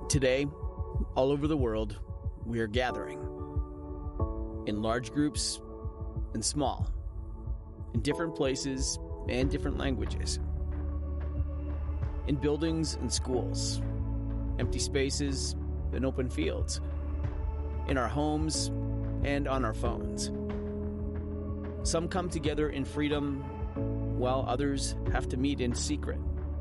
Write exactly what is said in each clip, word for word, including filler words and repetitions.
Today, all over the world, we are gathering in large groups and small, in different places and different languages, in buildings and schools, empty spaces and open fields, in our homes and on our phones. Some come together in freedom, while others have to meet in secret.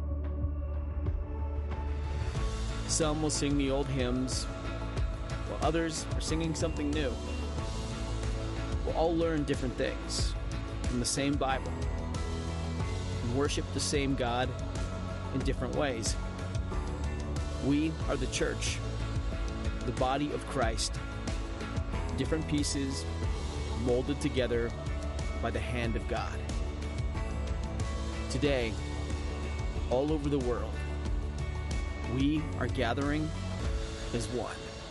Some will sing the old hymns, while others are singing something new. We'll all learn different things from the same Bible and worship the same God in different ways. We are the church, the body of Christ, different pieces molded together by the hand of God. Today, all over the world, we are gathering as one.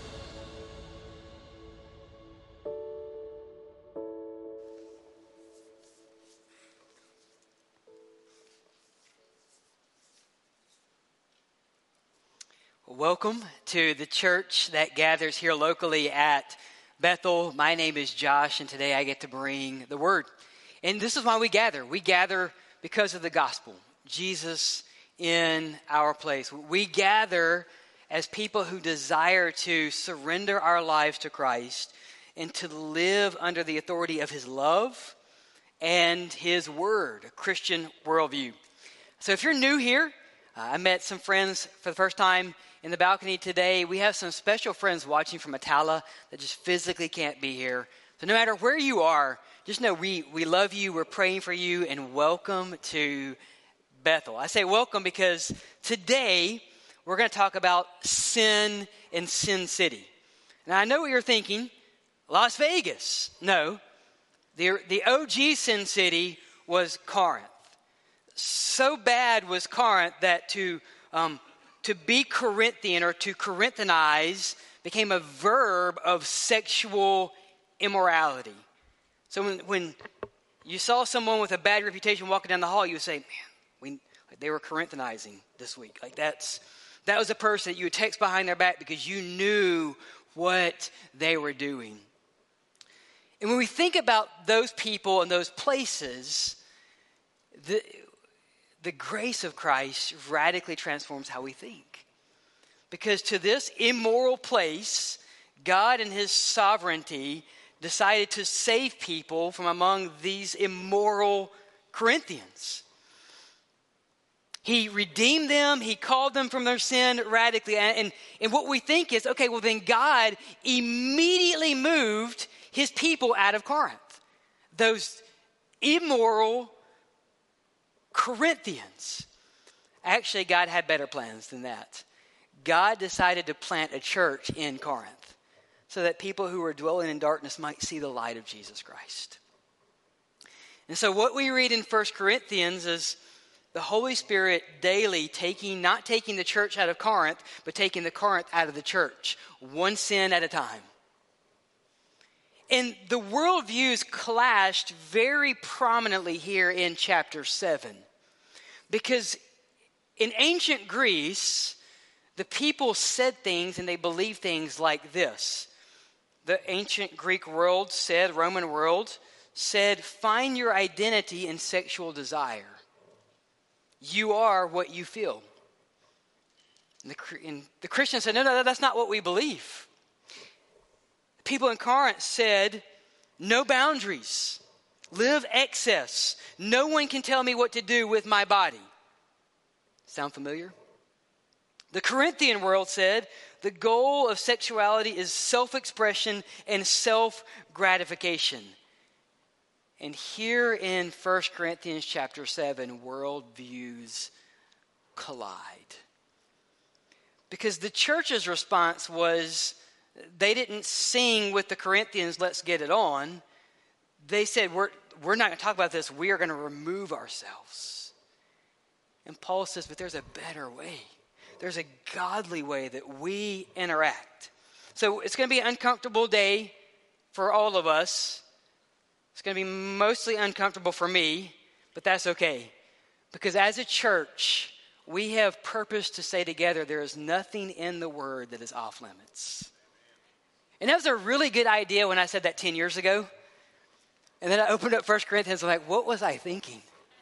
Welcome to the church that gathers here locally at Bethel. My name is Josh, and today I get to bring the word. And this is why we gather. We gather because of the gospel, Jesus in our place. We gather as people who desire to surrender our lives to Christ and to live under the authority of his love and his word, a Christian worldview. So if you're new here, uh, I met some friends for the first time in the balcony today. We have some special friends watching from Atala that just physically can't be here. So no matter where you are, just know we, we love you, we're praying for you, and welcome to Bethel. I say welcome because today we're going to talk about sin in Sin City. Now I know what you're thinking, Las Vegas. No, the, the O G Sin City was Corinth. So bad was Corinth that to um, to be Corinthian or to Corinthanize became a verb of sexual immorality. So when, when you saw someone with a bad reputation walking down the hall, you would say, man, we, like they were Corinthanizing this week. Like that's that was a person that you would text behind their back because you knew what they were doing. And when we think about those people and those places, the The grace of Christ radically transforms how we think. Because to this immoral place, God in his sovereignty decided to save people from among these immoral Corinthians. He redeemed them. He called them from their sin radically. And, and, and what we think is, okay, well then God immediately moved his people out of Corinth. Those immoral Corinthians. Actually, God had better plans than that. God decided to plant a church in Corinth so that people who were dwelling in darkness might see the light of Jesus Christ. And so what we read in First Corinthians is the Holy Spirit daily taking, not taking the church out of Corinth, but taking the Corinth out of the church, one sin at a time. And the worldviews clashed very prominently here in chapter seven. Because in ancient Greece, the people said things and they believed things like this. The ancient Greek world said, Roman world said, find your identity in sexual desire. You are what you feel. And the, and the Christians said, no, no, that's not what we believe. People in Corinth said, no boundaries, live excess. No one can tell me what to do with my body. Sound familiar? The Corinthian world said, the goal of sexuality is self-expression and self-gratification. And here in First Corinthians chapter seven, worldviews collide. Because the church's response was, they didn't sing with the Corinthians, let's get it on. They said, we're, we're not going to talk about this. We are going to remove ourselves. And Paul says, but there's a better way. There's a godly way that we interact. So it's going to be an uncomfortable day for all of us. It's going to be mostly uncomfortable for me, but that's okay. Because as a church, we have purpose to say together, there is nothing in the word that is off limits. And that was a really good idea when I said that ten years ago. And then I opened up First Corinthians, I'm like, what was I thinking?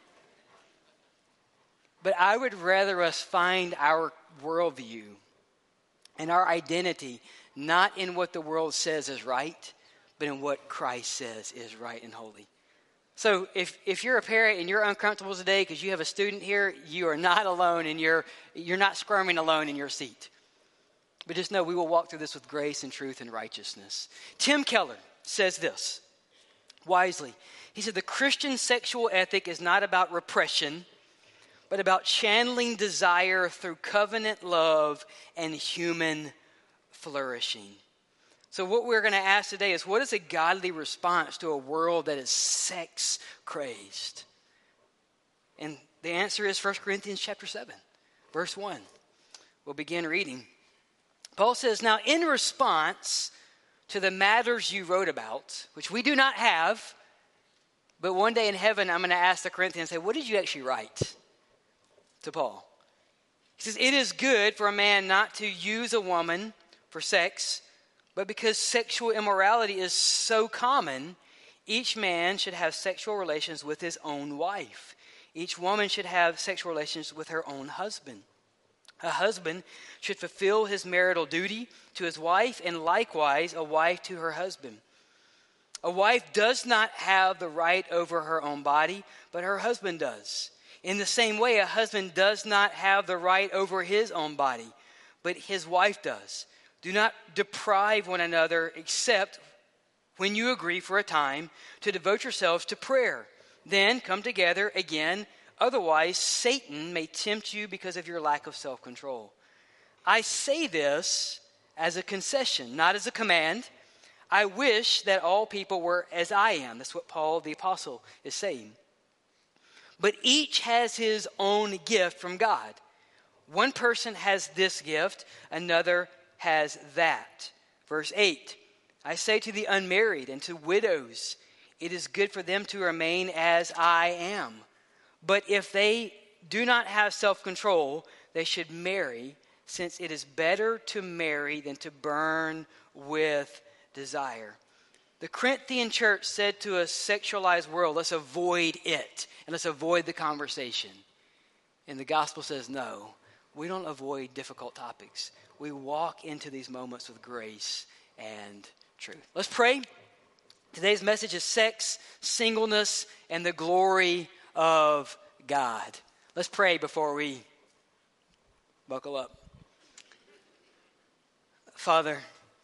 But I would rather us find our worldview and our identity not in what the world says is right, but in what Christ says is right and holy. So if, if you're a parent and you're uncomfortable today because you have a student here, you are not alone and you're, you're not squirming alone in your seat. But just know we will walk through this with grace and truth and righteousness. Tim Keller says this wisely. He said, the Christian sexual ethic is not about repression, but about channeling desire through covenant love and human flourishing. So what we're going to ask today is, what is a godly response to a world that is sex crazed? And the answer is First Corinthians chapter seven, verse one. We'll begin reading. Paul says, now in response to the matters you wrote about, which we do not have, but one day in heaven I'm going to ask the Corinthians, say, what did you actually write to Paul? He says, it is good for a man not to use a woman for sex, but because sexual immorality is so common, each man should have sexual relations with his own wife. Each woman should have sexual relations with her own husband. A husband should fulfill his marital duty to his wife, and likewise a wife to her husband. A wife does not have the right over her own body, but her husband does. In the same way, a husband does not have the right over his own body, but his wife does. Do not deprive one another, except when you agree for a time to devote yourselves to prayer. Then come together again. Otherwise, Satan may tempt you because of your lack of self-control. I say this as a concession, not as a command. I wish that all people were as I am. That's what Paul the apostle is saying. But each has his own gift from God. One person has this gift, another has that. Verse eight, I say to the unmarried and to widows, it is good for them to remain as I am. But if they do not have self-control, they should marry, since it is better to marry than to burn with desire. The Corinthian church said to a sexualized world, let's avoid it, and let's avoid the conversation. And the gospel says, no, we don't avoid difficult topics. We walk into these moments with grace and truth. Let's pray. Today's message is sex, singleness, and the glory of God. Let's pray before we buckle up. Father,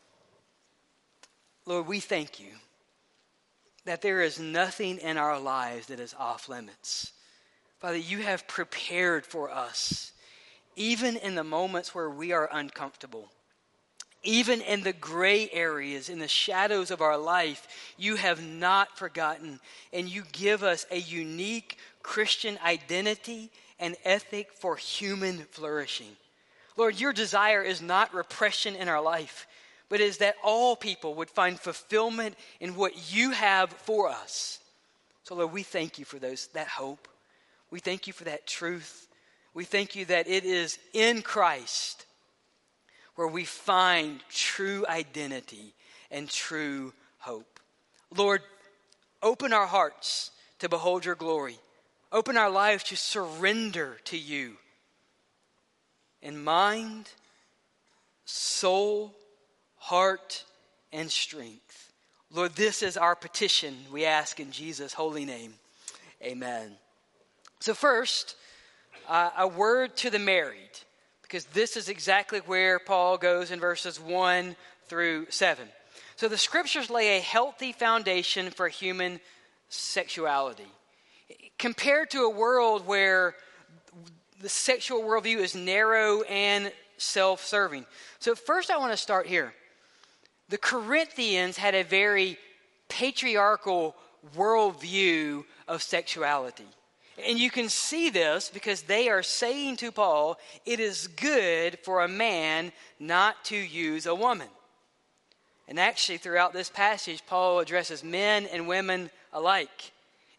Lord, we thank you that there is nothing in our lives that is off limits. Father, you have prepared for us, even in the moments where we are uncomfortable. Even in the gray areas, in the shadows of our life, you have not forgotten, and you give us a unique Christian identity and ethic for human flourishing. Lord, your desire is not repression in our life, but is that all people would find fulfillment in what you have for us. So Lord, we thank you for those that hope. We thank you for that truth. We thank you that it is in Christ where we find true identity and true hope. Lord, open our hearts to behold your glory. Open our lives to surrender to you in mind, soul, heart, and strength. Lord, this is our petition, we ask in Jesus' holy name. Amen. So first, uh, a word to the married, because this is exactly where Paul goes in verses one through seven. So the scriptures lay a healthy foundation for human sexuality. Compared to a world where the sexual worldview is narrow and self-serving. So first I want to start here. The Corinthians had a very patriarchal worldview of sexuality. And you can see this because they are saying to Paul, it is good for a man not to use a woman. And actually throughout this passage, Paul addresses men and women alike.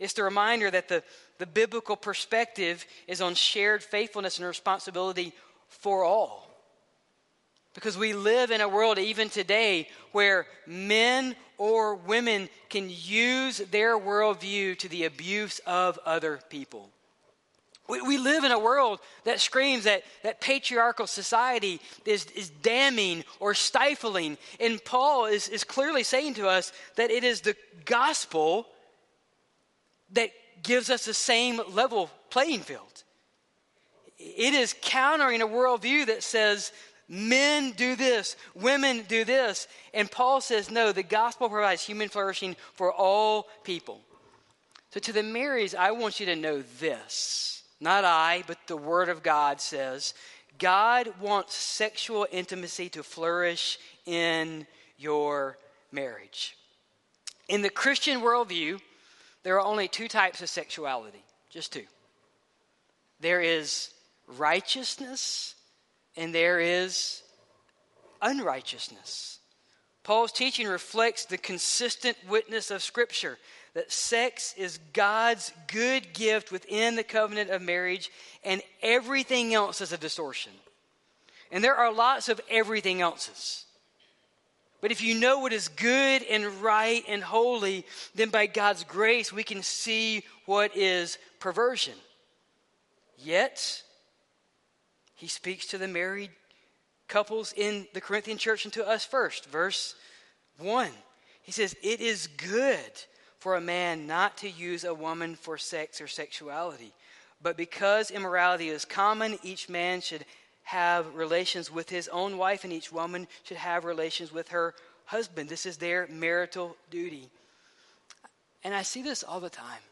It's the reminder that the, the biblical perspective is on shared faithfulness and responsibility for all. Because we live in a world even today where men or women can use their worldview to the abuse of other people. We, we live in a world that screams that, that patriarchal society is, is damning or stifling. And Paul is, is clearly saying to us that it is the gospel that gives us the same level playing field. It is countering a worldview that says men do this, women do this. And Paul says, no, the gospel provides human flourishing for all people. So to the marrieds, I want you to know this. Not I, but the Word of God says, God wants sexual intimacy to flourish in your marriage. In the Christian worldview, there are only two types of sexuality, just two. There is righteousness and there is unrighteousness. Paul's teaching reflects the consistent witness of Scripture that sex is God's good gift within the covenant of marriage and everything else is a distortion. And there are lots of everything else's. But if you know what is good and right and holy, then by God's grace, we can see what is perversion. Yet, he speaks to the married couples in the Corinthian church and to us first. Verse one, he says, it is good for a man not to use a woman for sex or sexuality. But because immorality is common, each man should have relations with his own wife, and each woman should have relations with her husband. This is their marital duty. And I see this all the time,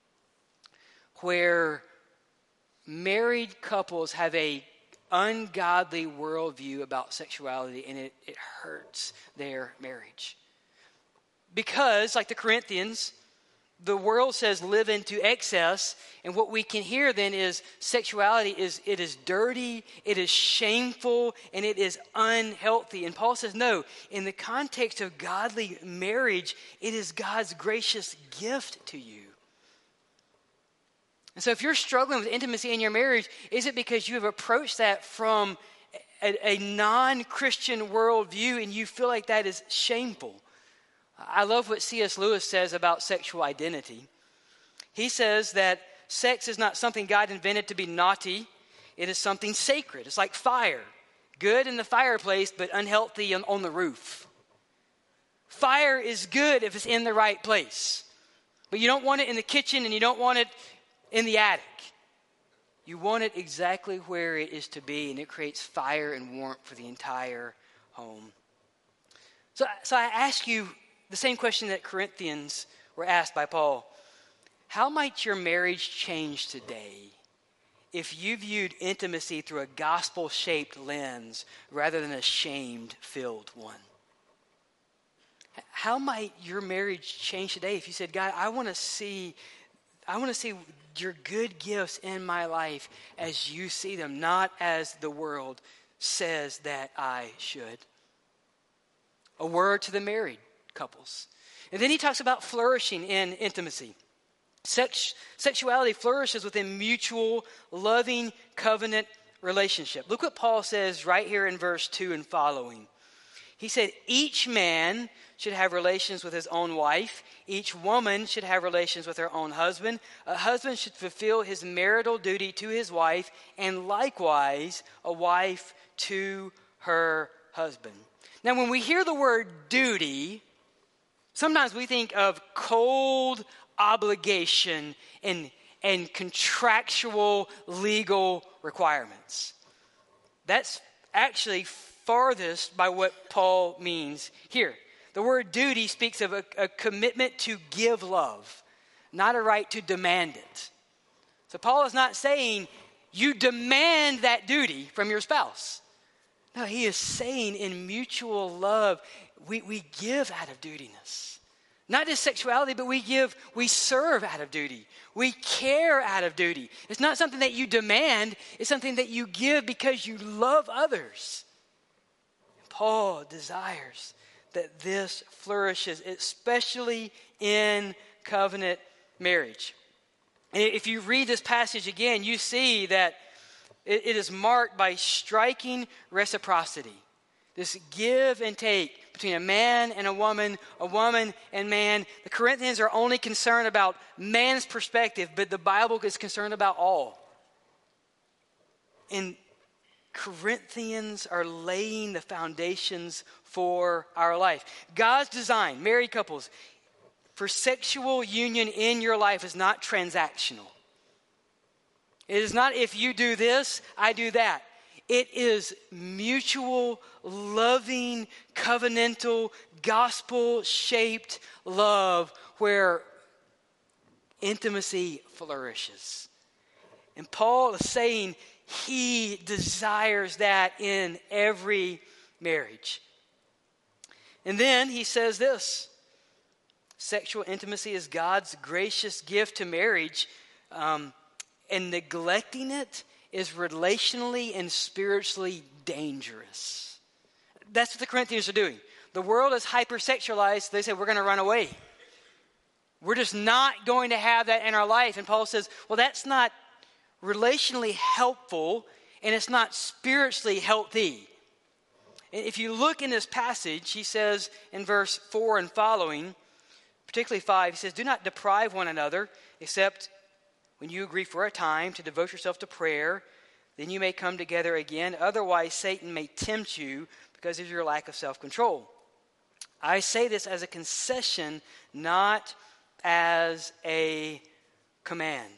where married couples have a ungodly worldview about sexuality, and it, it hurts their marriage. Because, like the Corinthians, the world says live into excess, and what we can hear then is sexuality is it is dirty, it is shameful, and it is unhealthy. And Paul says, no, in the context of godly marriage, it is God's gracious gift to you. And so if you're struggling with intimacy in your marriage, is it because you have approached that from a, a non-Christian worldview and you feel like that is shameful? I love what C S Lewis says about sexual identity. He says that sex is not something God invented to be naughty. It is something sacred. It's like fire. Good in the fireplace, but unhealthy on, on the roof. Fire is good if it's in the right place. But you don't want it in the kitchen and you don't want it in the attic. You want it exactly where it is to be, and it creates fire and warmth for the entire home. So, so I ask you the same question that Corinthians were asked by Paul. How might your marriage change today if you viewed intimacy through a gospel-shaped lens rather than a shame-filled one? How might your marriage change today if you said, God, I want to see, I want to see your good gifts in my life as you see them, not as the world says that I should? A word to the married couples. And then he talks about flourishing in intimacy. Sex, sexuality flourishes within mutual, loving, covenant relationship. Look what Paul says right here in verse two and following. He said, each man should have relations with his own wife. Each woman should have relations with her own husband. A husband should fulfill his marital duty to his wife, and likewise, a wife to her husband. Now, when we hear the word duty, sometimes we think of cold obligation and, and contractual legal requirements. That's actually farthest by what Paul means here. The word duty speaks of a, a commitment to give love, not a right to demand it. So Paul is not saying you demand that duty from your spouse. No, he is saying in mutual love, we, we give out of dutyness. Not just sexuality, but we give, we serve out of duty. We care out of duty. It's not something that you demand. It's something that you give because you love others. Paul desires that this flourishes, especially in covenant marriage. And if you read this passage again, you see that it, it is marked by striking reciprocity. This give and take between a man and a woman, a woman and man. The Corinthians are only concerned about man's perspective, but the Bible is concerned about all. And Corinthians are laying the foundations for our life. God's design, married couples, for sexual union in your life is not transactional. It is not if you do this, I do that. It is mutual, loving, covenantal, gospel-shaped love where intimacy flourishes. And Paul is saying he desires that in every marriage. And then he says this: sexual intimacy is God's gracious gift to marriage, um, and neglecting it is relationally and spiritually dangerous. That's what the Corinthians are doing. The world is hypersexualized. They say, we're going to run away. We're just not going to have that in our life. And Paul says, well, that's not relationally helpful, and it's not spiritually healthy. If you look in this passage, he says in verse four and following, particularly five, he says, do not deprive one another, except when you agree for a time to devote yourself to prayer, then you may come together again. Otherwise, Satan may tempt you because of your lack of self-control. I say this as a concession, not as a command.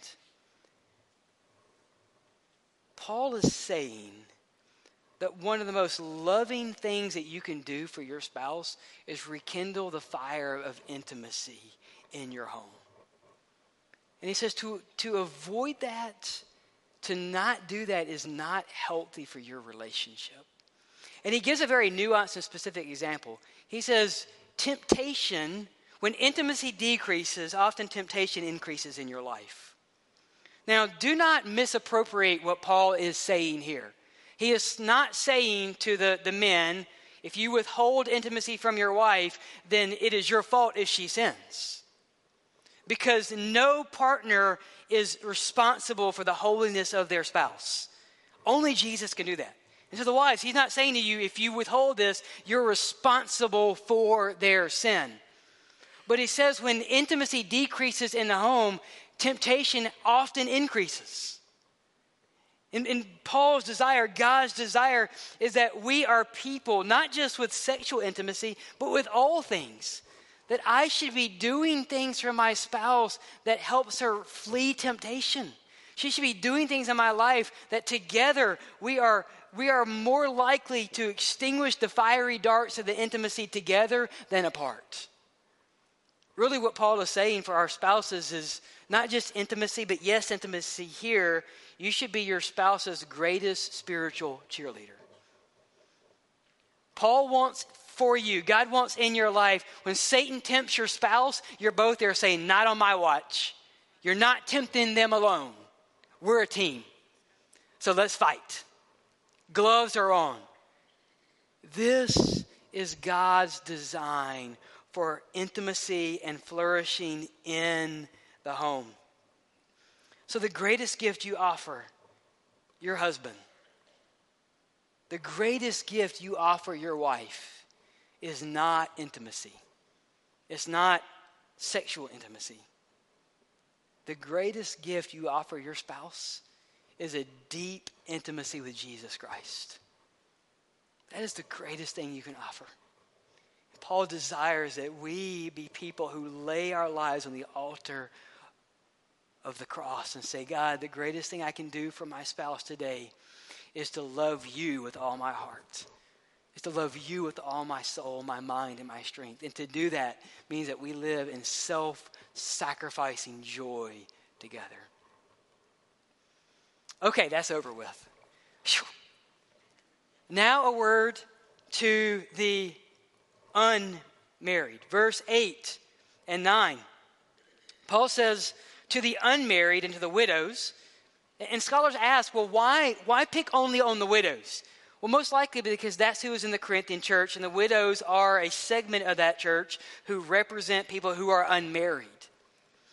Paul is saying that one of the most loving things that you can do for your spouse is rekindle the fire of intimacy in your home. And he says to, to avoid that, to not do that is not healthy for your relationship. And he gives a very nuanced and specific example. He says, temptation, when intimacy decreases, often temptation increases in your life. Now, do not misappropriate what Paul is saying here. He is not saying to the, the men, if you withhold intimacy from your wife, then it is your fault if she sins. Because no partner is responsible for the holiness of their spouse. Only Jesus can do that. And so the wives, he's not saying to you, if you withhold this, you're responsible for their sin. But he says when intimacy decreases in the home, temptation often increases. And, and Paul's desire, God's desire, is that we are people, not just with sexual intimacy, but with all things. That I should be doing things for my spouse that helps her flee temptation. She should be doing things in my life that together we are we are more likely to extinguish the fiery darts of the intimacy together than apart. Really what Paul is saying for our spouses is not just intimacy, but yes, intimacy here. You should be your spouse's greatest spiritual cheerleader. Paul wants for you, God wants in your life, when Satan tempts your spouse, you're both there saying, not on my watch. You're not tempting them alone. We're a team. So let's fight. Gloves are on. This is God's design for intimacy and flourishing in the home. So the greatest gift you offer your husband, the greatest gift you offer your wife is not intimacy. It's not sexual intimacy. The greatest gift you offer your spouse is a deep intimacy with Jesus Christ. That is the greatest thing you can offer. Paul desires that we be people who lay our lives on the altar of the cross and say, God, the greatest thing I can do for my spouse today is to love you with all my heart. Is to love you with all my soul, my mind, and my strength. And to do that means that we live in self-sacrificing joy together. Okay, that's over with. Whew. Now a word to the unmarried. Verse eight and nine. Paul says, to the unmarried and to the widows. And scholars ask, well, why, why pick only on the widows? Well, most likely because that's who is in the Corinthian church, and the widows are a segment of that church who represent people who are unmarried.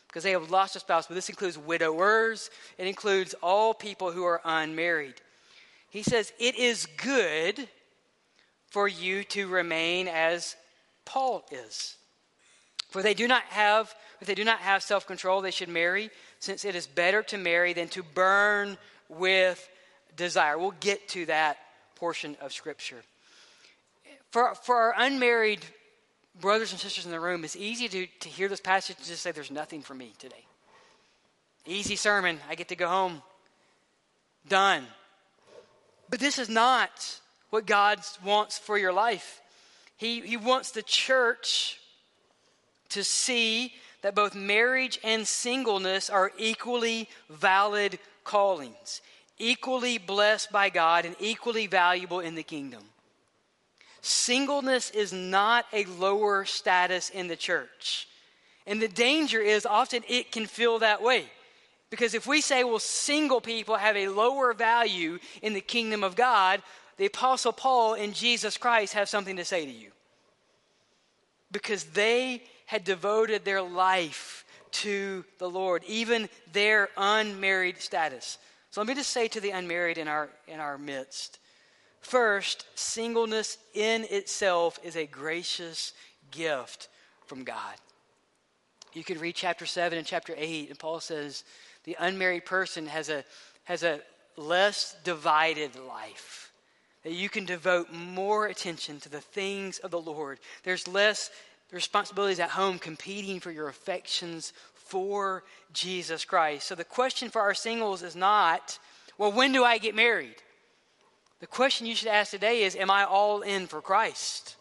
because they have lost a spouse, but this includes widowers. It includes all people who are unmarried. He says, it is good for you to remain as Paul is. For they do not have, if they do not have self-control, they should marry, since it is better to marry than to burn with desire. We'll get to that portion of Scripture. For, for our unmarried brothers and sisters in the room, it's easy to, to hear this passage and just say, there's nothing for me today. Easy sermon. I get to go home. Done. But this is not what God wants for your life. He, he wants the church to see that both marriage and singleness are equally valid callings, equally blessed by God, and equally valuable in the kingdom. Singleness is not a lower status in the church. And the danger is often it can feel that way. Because if we say, well, single people have a lower value in the kingdom of God, the Apostle Paul and Jesus Christ have something to say to you. Because they had devoted their life to the Lord, even their unmarried status. So let me just say to the unmarried in our in our midst, first, singleness in itself is a gracious gift from God. You can read chapter seven and chapter eight, and Paul says the unmarried person has a has a less divided life. That you can devote more attention to the things of the Lord. There's less responsibilities at home competing for your affections for Jesus Christ. So the question for our singles is not, well, when do I get married? The question you should ask today is, am I all in for Christ?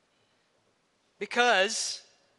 Because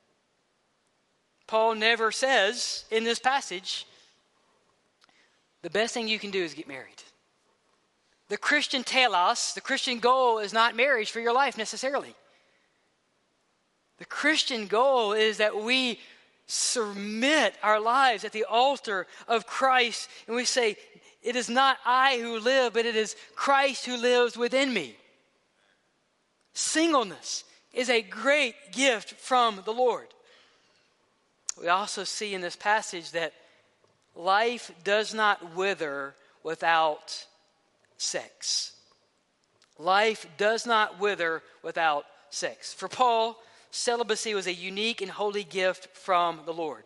Paul never says in this passage, the best thing you can do is get married. The Christian telos, the Christian goal is not marriage for your life necessarily. The Christian goal is that we submit our lives at the altar of Christ and we say, it is not I who live, but it is Christ who lives within me. Singleness is a great gift from the Lord. We also see in this passage that life does not wither without sex. Life does not wither without sex. For Paul, celibacy was a unique and holy gift from the Lord.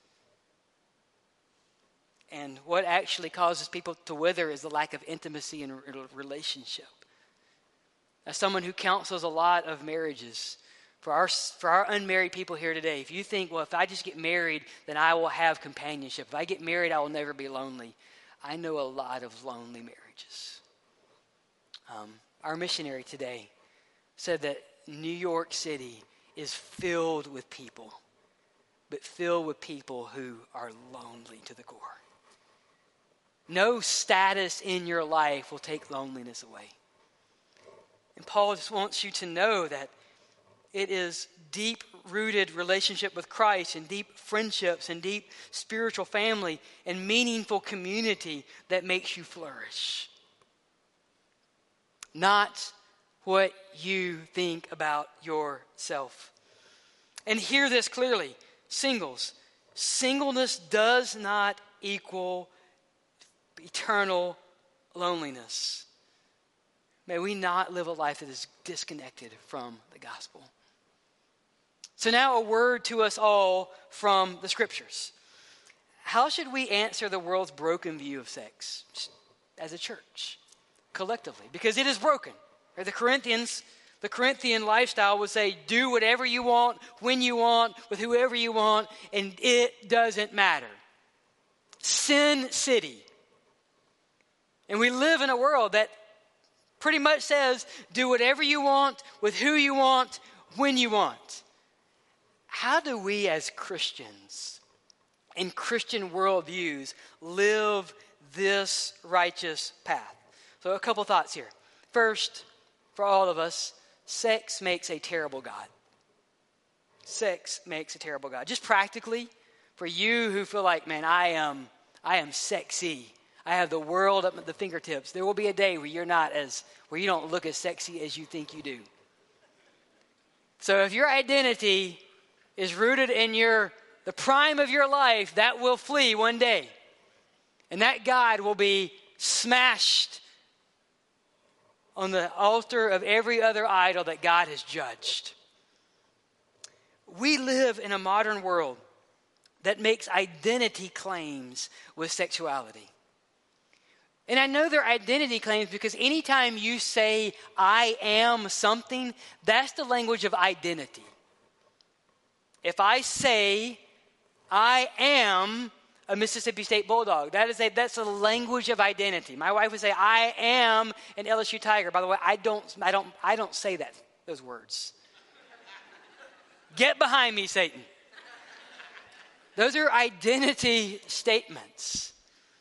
And what actually causes people to wither is the lack of intimacy in a relationship. As someone who counsels a lot of marriages, for our for our unmarried people here today, if you think, well, if I just get married, then I will have companionship. If I get married, I will never be lonely. I know a lot of lonely marriages. Um, our missionary today said that New York City is filled with people, but filled with people who are lonely to the core. No status in your life will take loneliness away. And Paul just wants you to know that it is deep-rooted relationship with Christ and deep friendships and deep spiritual family and meaningful community that makes you flourish. Not what you think about yourself. And hear this clearly, singles. Singleness does not equal eternal loneliness. May we not live a life that is disconnected from the gospel. So now a word to us all from the scriptures. How should we answer the world's broken view of sex as a church, collectively? Because it is broken. The Corinthians, the Corinthian lifestyle would say, do whatever you want, when you want, with whoever you want, and it doesn't matter. Sin City. And we live in a world that pretty much says, do whatever you want, with who you want, when you want. How do we as Christians, in Christian worldviews, live this righteous path? So a couple thoughts here. First, for all of us, sex makes a terrible God. Sex makes a terrible God. Just practically, for you who feel like, man, I am, I am sexy. I have the world up at the fingertips. There will be a day where you're not as, where you don't look as sexy as you think you do. So if your identity is rooted in your the prime of your life, that will flee one day. And that God will be smashed on the altar of every other idol that God has judged. We live in a modern world that makes identity claims with sexuality. And I know they're identity claims because anytime you say, I am something, that's the language of identity. If I say, I am a Mississippi State Bulldog, that is a, that's a language of identity. My wife would say, I am an L S U Tiger. By the way, I don't, I don't, I don't say that, those words. Get behind me, Satan. Those are identity statements.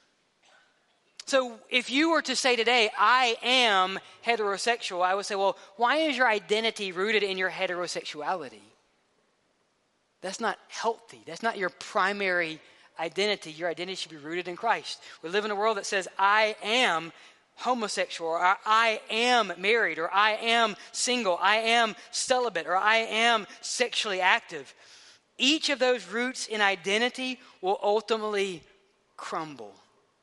So if you were to say today, I am heterosexual, I would say, well, why is your identity rooted in your heterosexuality? That's not healthy. That's not your primary identity. Your identity should be rooted in Christ. We live in a world that says, I am homosexual, or I am married, or I am single, I am celibate, or I am sexually active. Each of those roots in identity will ultimately crumble.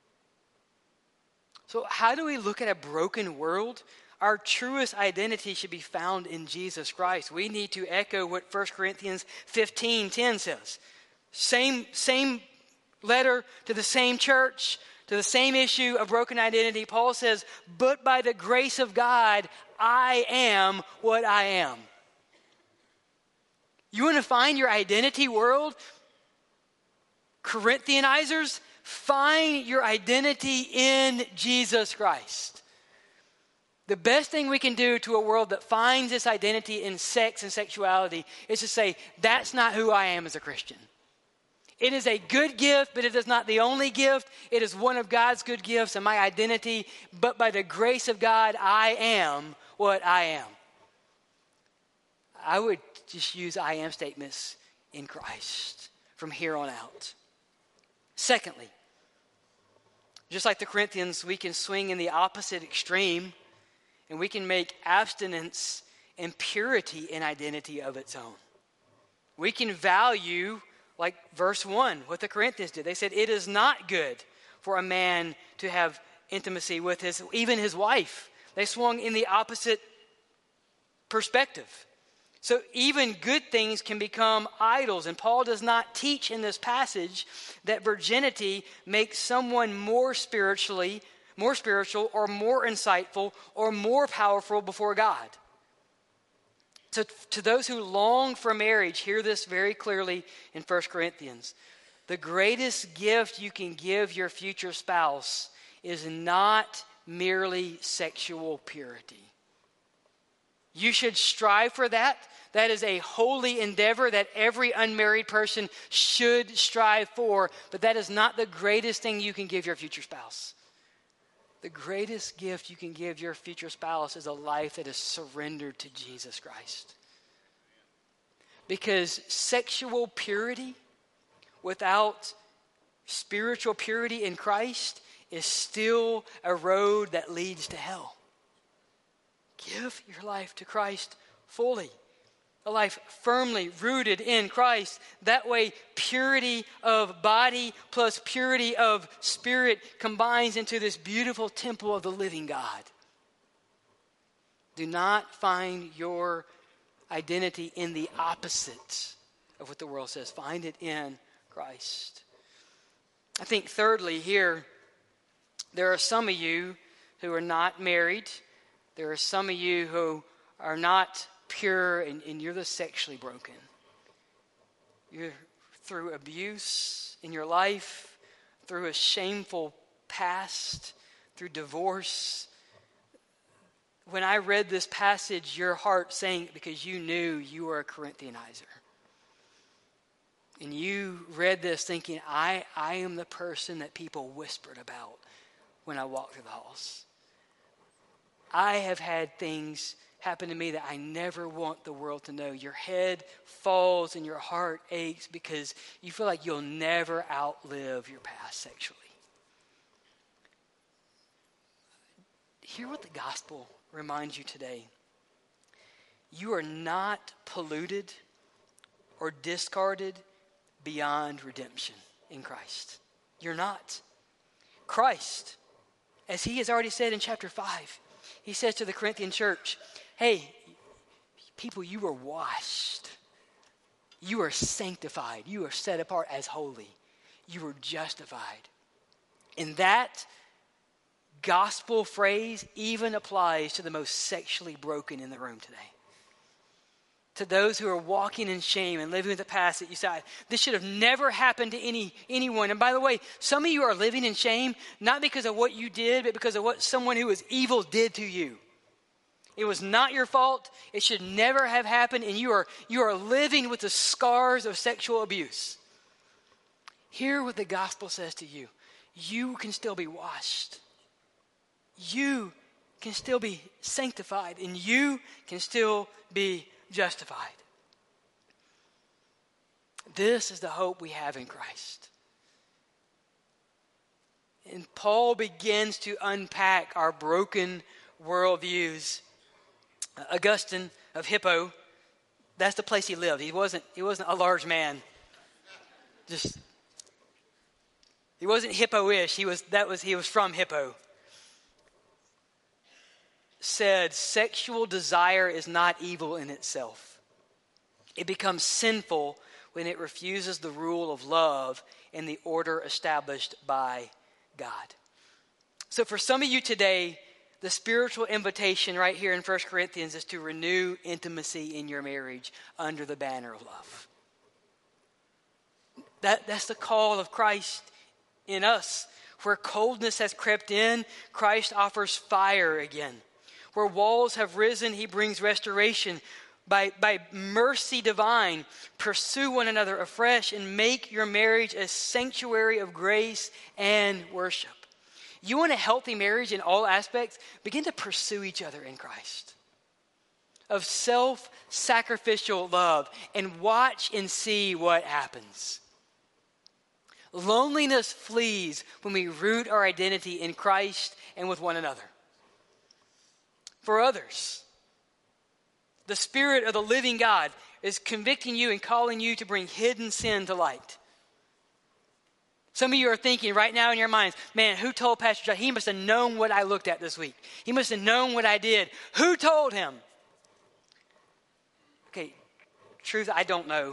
So how do we look at a broken world? Our truest identity should be found in Jesus Christ. We need to echo what First Corinthians fifteen ten says. Same, same letter to the same church, to the same issue of broken identity. Paul says, but by the grace of God, I am what I am. You want to find your identity, world? Corinthianizers, find your identity in Jesus Christ. The best thing we can do to a world that finds its identity in sex and sexuality is to say, that's not who I am as a Christian. It is a good gift, but it is not the only gift. It is one of God's good gifts and my identity. But by the grace of God, I am what I am. I would just use I am statements in Christ from here on out. Secondly, just like the Corinthians, we can swing in the opposite extreme and we can make abstinence and purity an identity of its own. We can value, like verse one, what the Corinthians did. They said, it is not good for a man to have intimacy with his, even his wife. They swung in the opposite perspective. So even good things can become idols. And Paul does not teach in this passage that virginity makes someone more spiritually, more spiritual or more insightful or more powerful before God. To, to those who long for marriage, hear this very clearly in First Corinthians. The greatest gift you can give your future spouse is not merely sexual purity. You should strive for that. That is a holy endeavor that every unmarried person should strive for, but that is not the greatest thing you can give your future spouse. The greatest gift you can give your future spouse is a life that is surrendered to Jesus Christ. Because sexual purity without spiritual purity in Christ is still a road that leads to hell. Give your life to Christ fully. A life firmly rooted in Christ. That way, purity of body plus purity of spirit combines into this beautiful temple of the living God. Do not find your identity in the opposite of what the world says. Find it in Christ. I think thirdly here, there are some of you who are not married. There are some of you who are not pure and, and you're the sexually broken. You're through abuse in your life, through a shameful past, through divorce. When I read this passage, your heart sank because you knew you were a Corinthianizer. And you read this thinking, I, I am the person that people whispered about when I walked through the halls. I have had things happen to me that I never want the world to know. Your head falls and your heart aches because you feel like you'll never outlive your past sexually. Hear what the gospel reminds you today. You are not polluted or discarded beyond redemption in Christ. You're not. Christ, as he has already said in chapter five, he says to the Corinthian church, hey, people, you are washed. You are sanctified. You are set apart as holy. You are justified. And that gospel phrase even applies to the most sexually broken in the room today. To those who are walking in shame and living with the past that you say, this should have never happened to any anyone. And by the way, some of you are living in shame, not because of what you did, but because of what someone who was evil did to you. It was not your fault. It should never have happened. And you are, you are living with the scars of sexual abuse. Hear what the gospel says to you. You can still be washed. You can still be sanctified. And you can still be justified. This is the hope we have in Christ. And Paul begins to unpack our broken worldviews. Augustine of Hippo, that's the place he lived. He wasn't, he wasn't a large man. Just, he wasn't Hippo-ish. He was, that was, he was from Hippo. Said, sexual desire is not evil in itself. It becomes sinful when it refuses the rule of love and the order established by God. So for some of you today, the spiritual invitation right here in First Corinthians is to renew intimacy in your marriage under the banner of love. That, that's the call of Christ in us. Where coldness has crept in, Christ offers fire again. Where walls have risen, he brings restoration. By, by mercy divine, pursue one another afresh and make your marriage a sanctuary of grace and worship. You want a healthy marriage in all aspects? Begin to pursue each other in Christ. Of self-sacrificial love, and watch and see what happens. Loneliness flees when we root our identity in Christ and with one another. For others, the Spirit of the living God is convicting you and calling you to bring hidden sin to light. Some of you are thinking right now in your minds, man, who told Pastor John? He must have known what I looked at this week. He must have known what I did. Who told him? Okay, truth, I don't know.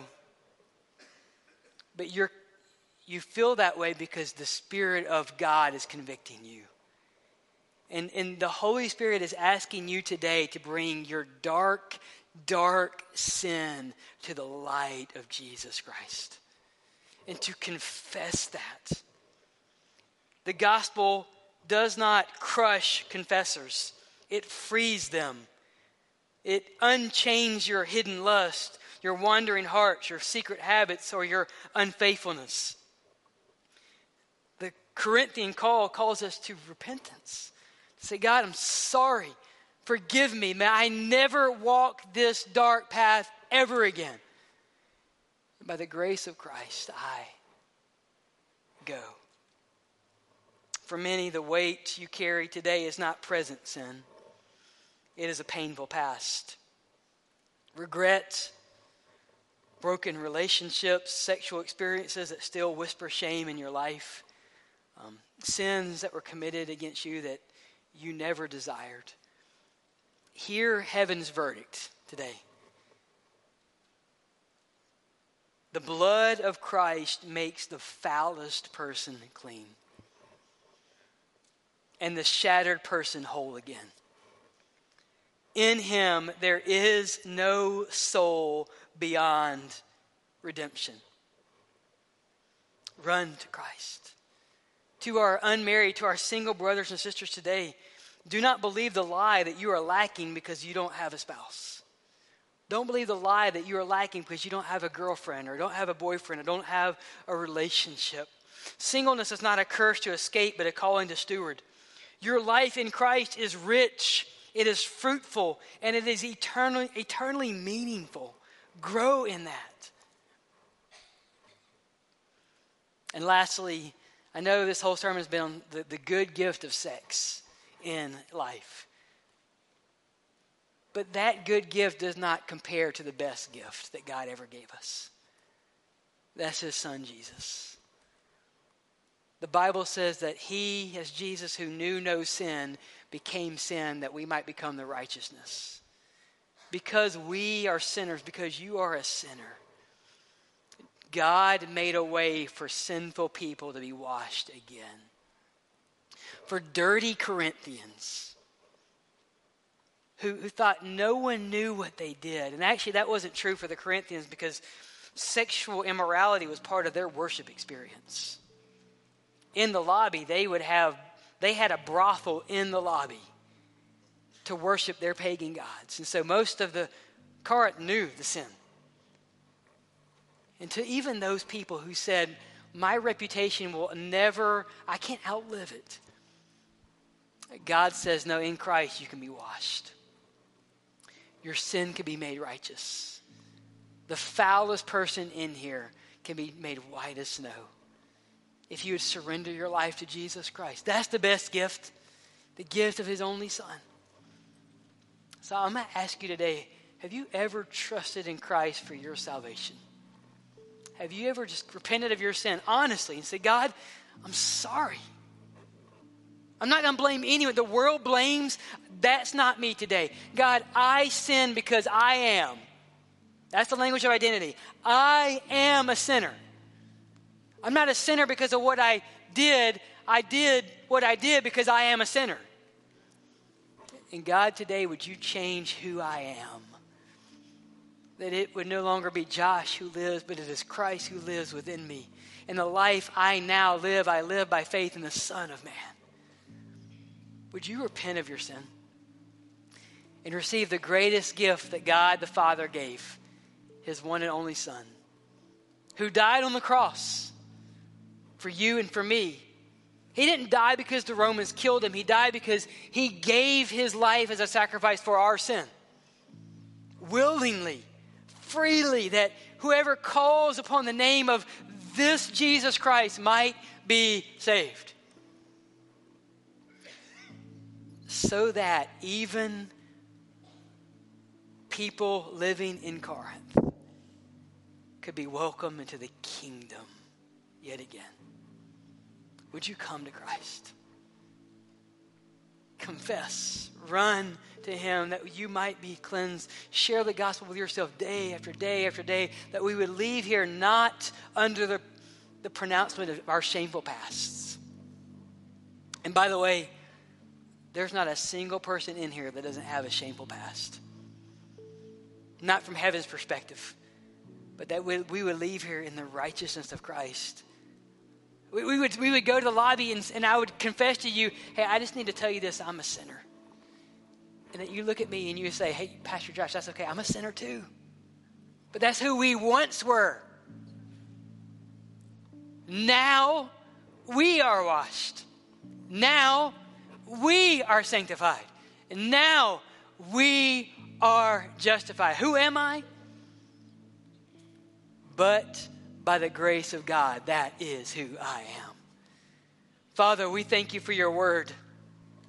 But you're, you feel that way because the Spirit of God is convicting you. And, and the Holy Spirit is asking you today to bring your dark, dark sin to the light of Jesus Christ. And to confess that. The gospel does not crush confessors. It frees them. It unchains your hidden lust, your wandering hearts, your secret habits, or your unfaithfulness. The Corinthian call calls us to repentance. To say, God, I'm sorry. Forgive me. May I never walk this dark path ever again. By the grace of Christ, I go. For many, the weight you carry today is not present sin. It is a painful past. Regret, broken relationships, sexual experiences that still whisper shame in your life, um, sins that were committed against you that you never desired. Hear heaven's verdict today. The blood of Christ makes the foulest person clean. And the shattered person whole again. In him there is no soul beyond redemption. Run to Christ. To our unmarried, to our single brothers and sisters today, do not believe the lie that you are lacking because you don't have a spouse. Don't believe the lie that you are lacking because you don't have a girlfriend or don't have a boyfriend or don't have a relationship. Singleness is not a curse to escape, but a calling to steward. Your life in Christ is rich, it is fruitful, and it is eternally, eternally meaningful. Grow in that. And lastly, I know this whole sermon has been on the, the good gift of sex in life. But that good gift does not compare to the best gift that God ever gave us. That's his son, Jesus. The Bible says that he, as Jesus who knew no sin, became sin that we might become the righteousness. Because we are sinners, because you are a sinner, God made a way for sinful people to be washed again. For dirty Corinthians who, who thought no one knew what they did. And actually that wasn't true for the Corinthians because sexual immorality was part of their worship experience. In the lobby, they would have, they had a brothel in the lobby to worship their pagan gods. And so most of the Corinth knew the sin. And to even those people who said, my reputation will never, I can't outlive it. God says, no, in Christ you can be washed. Your sin can be made righteous. The foulest person in here can be made white as snow. If you would surrender your life to Jesus Christ. That's the best gift. The gift of his only son. So I'm going to ask you today, have you ever trusted in Christ for your salvation? Have you ever just repented of your sin honestly and said, God, I'm sorry. I'm not going to blame anyone. The world blames. That's not me today. God, I sin because I am. That's the language of identity. I am a sinner. I'm not a sinner because of what I did. I did what I did because I am a sinner. And God, today, would you change who I am? That it would no longer be Josh who lives, but it is Christ who lives within me. And the life I now live, I live by faith in the Son of Man. Would you repent of your sin and receive the greatest gift that God the Father gave, his one and only Son, who died on the cross for you and for me. He didn't die because the Romans killed him. He died because he gave his life as a sacrifice for our sin. Willingly, freely, that whoever calls upon the name of this Jesus Christ might be saved. So that even people living in Corinth could be welcomed into the kingdom yet again. Would you come to Christ? Confess. Run to him that you might be cleansed. Share the gospel with yourself day after day after day, that we would leave here not under the, the pronouncement of our shameful pasts. And by the way, there's not a single person in here that doesn't have a shameful past. Not from heaven's perspective, but that we, we would leave here in the righteousness of Christ. We, we would we would go to the lobby and, and I would confess to you, hey, I just need to tell you this, I'm a sinner. And that you look at me and you say, hey, Pastor Josh, that's okay, I'm a sinner too. But that's who we once were. Now we are washed. Now we are sanctified. And now we are justified. Who am I? But by the grace of God, that is who I am. Father, we thank you for your word.